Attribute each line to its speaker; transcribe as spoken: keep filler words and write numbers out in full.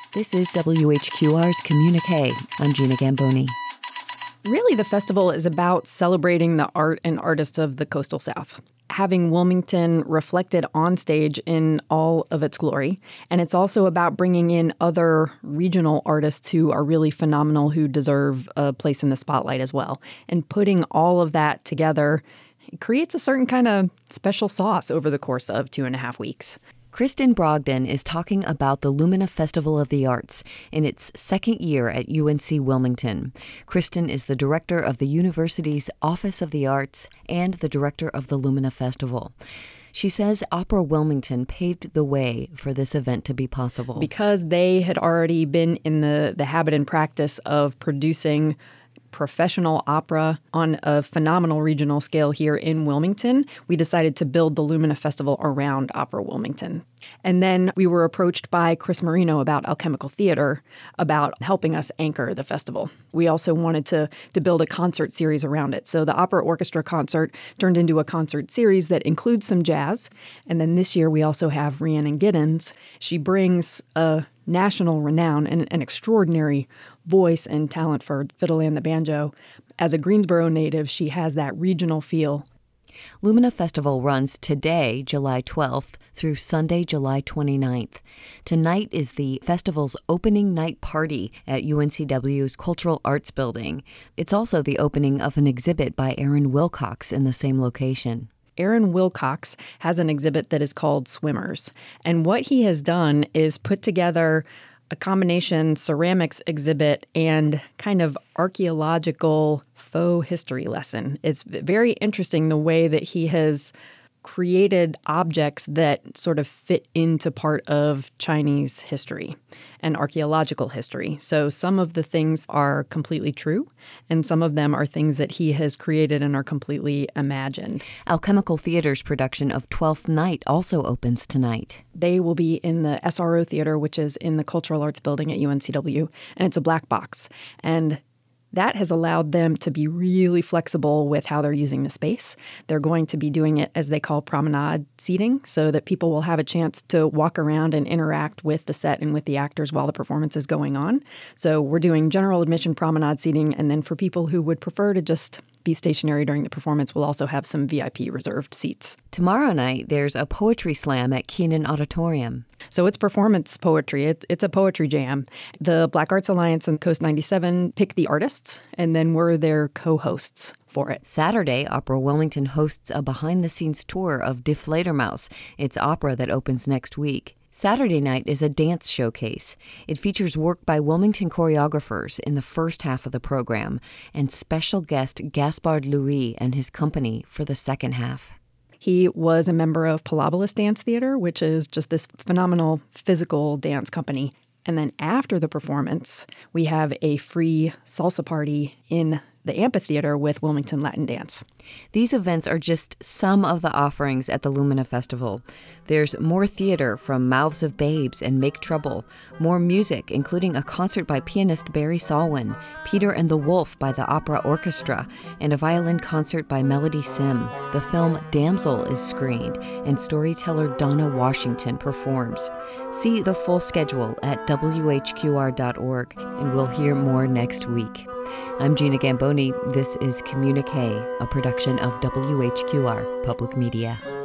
Speaker 1: This is W H Q R's Communique. I'm Gina Gamboni.
Speaker 2: Really, the festival is about celebrating the art and artists of the Coastal South, having Wilmington reflected on stage in all of its glory. And it's also about bringing in other regional artists who are really phenomenal, who deserve a place in the spotlight as well. And putting all of that together creates a certain kind of special sauce over the course of two and a half weeks.
Speaker 1: Kristen Brogdon is talking about the Lumina Festival of the Arts in its second year at U N C Wilmington. Kristen is the director of the university's Office of the Arts and the director of the Lumina Festival. She says Opera Wilmington paved the way for this event to be possible.
Speaker 2: Because they had already been in the, the habit and practice of producing professional opera on a phenomenal regional scale here in Wilmington, we decided to build the Lumina Festival around Opera Wilmington. And then we were approached by Chris Marino about Alchemical Theater about helping us anchor the festival. We also wanted to, to build a concert series around it. So the opera orchestra concert turned into a concert series that includes some jazz. And then this year we also have Rhiannon Giddens. She brings a national renown and an extraordinary voice and talent for fiddle and the banjo. As a Greensboro native, she has that regional feel.
Speaker 1: Lumina Festival runs today, July twelfth, through Sunday, July twenty-ninth. Tonight is the festival's opening night party at U N C W's Cultural Arts Building. It's also the opening of an exhibit by Aaron Wilcox in the same location.
Speaker 2: Aaron Wilcox has an exhibit that is called Swimmers. And what he has done is put together a combination ceramics exhibit and kind of archaeological faux history lesson. It's very interesting the way that he has created objects that sort of fit into part of Chinese history and archaeological history. So some of the things are completely true, and some of them are things that he has created and are completely imagined.
Speaker 1: Alchemical Theater's production of Twelfth Night also opens tonight.
Speaker 2: They will be in the S R O Theater, which is in the Cultural Arts Building at U N C W, and it's a black box. And that has allowed them to be really flexible with how they're using the space. They're going to be doing it as they call promenade seating, so that people will have a chance to walk around and interact with the set and with the actors while the performance is going on. So we're doing general admission promenade seating, and then for people who would prefer to just be stationary during the performance, we'll also have some V I P reserved seats.
Speaker 1: Tomorrow night, there's a poetry slam at Keenan Auditorium.
Speaker 2: So it's performance poetry. It, it's a poetry jam. The Black Arts Alliance and Coast ninety-seven pick the artists, and then we're their co-hosts for it.
Speaker 1: Saturday, Opera Wilmington hosts a behind-the-scenes tour of Die Fledermaus, its opera that opens next week. Saturday night is a dance showcase. It features work by Wilmington choreographers in the first half of the program and special guest Gaspard Louis and his company for the second half.
Speaker 2: He was a member of Pilobolus Dance Theater, which is just this phenomenal physical dance company. And then after the performance, we have a free salsa party in the amphitheater with Wilmington Latin Dance.
Speaker 1: These events are just some of the offerings at the Lumina Festival. There's more theater from Mouths of Babes and Make Trouble, more music, including a concert by pianist Barry Salwin, Peter and the Wolf by the Opera Orchestra, and a violin concert by Melody Sim. The film Damsel is screened, and storyteller Donna Washington performs. See the full schedule at W H Q R dot org, and we'll hear more next week. I'm Gina Gamboni. This is Communique, a production of W H Q R Public Media.